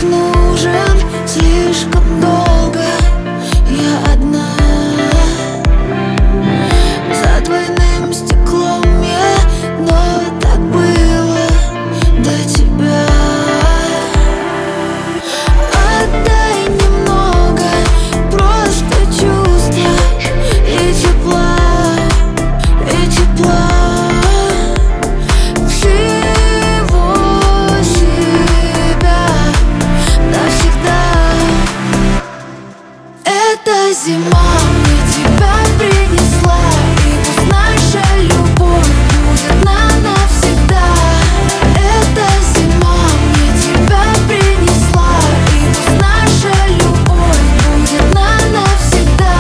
воздух нужен слишком долго. Я одна за двойным стеклом я, но так было до тебя. Отдай немного просто чувства и тепла, и тепла. Всего себя навсегда. Эта зима мне тебя принесла, и пусть наша любовь будет навсегда. Эта зима мне тебя принесла, и пусть наша любовь будет навсегда.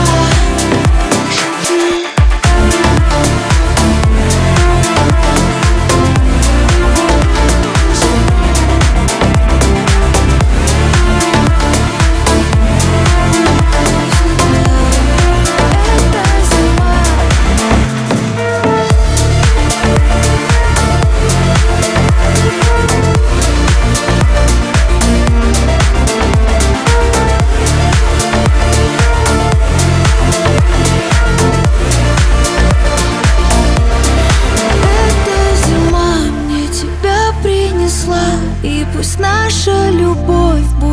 И пусть наша любовь будет